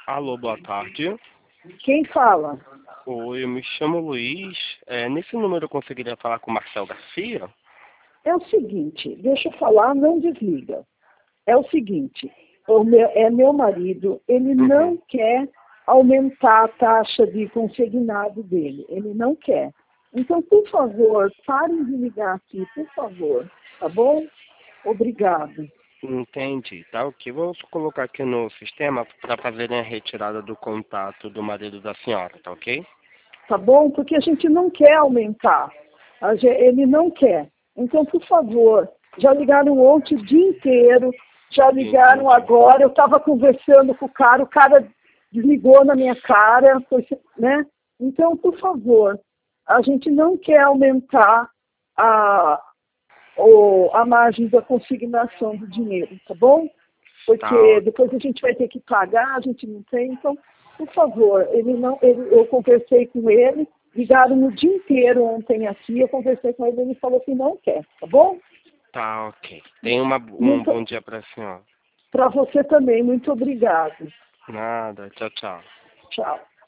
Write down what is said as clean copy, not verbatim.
Alô, boa tarde. Quem fala? Oi, eu me chamo Luiz. Nesse número eu conseguiria falar com o Marcel Garcia? É o seguinte, deixa eu falar, não desliga. É o seguinte, é meu marido, ele não quer aumentar a taxa de consignado dele, ele não quer. Então, por favor, parem de ligar aqui, por favor, tá bom? Obrigado. Entendi, tá ok. Vou colocar aqui no sistema para fazerem a retirada do contato do marido da senhora, tá ok? Tá bom? Porque a gente não quer aumentar. Ele não quer. Então, por favor, já ligaram ontem o dia inteiro, já ligaram Entendi. agora, eu estava conversando com o cara desligou na minha cara, né? Então, por favor, a gente não quer aumentar a margem da consignação do dinheiro, tá bom? Porque Tá, depois a gente vai ter que pagar, a gente não tem, então, por favor, eu conversei com ele, ligaram no dia inteiro ontem aqui, eu conversei com ele, ele falou que não quer, tá bom? tá ok. Tenha um Muito, bom dia para a senhora. para você também, muito obrigado. Nada, tchau, tchau. Tchau.